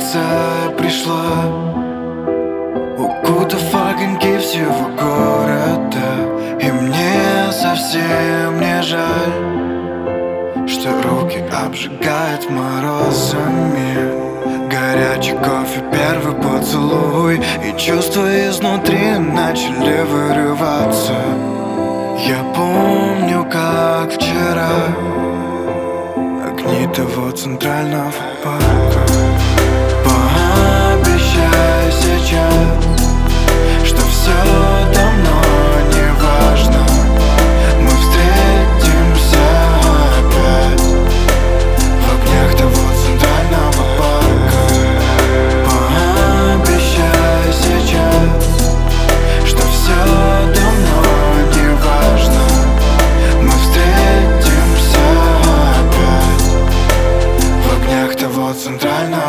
Полиция пришла, укутав огоньки всего города. И мне совсем не жаль, что руки обжигают морозами. Горячий кофе, первый поцелуй, и чувства изнутри начали вырываться. Я помню, как вчера огни того центрального парка. Пообещай сейчас, что все давно не важно. Мы встретимся опять в огнях того центрального парка. Пообещай сейчас, что все давно не важно. Мы встретимся опять в огнях того центрального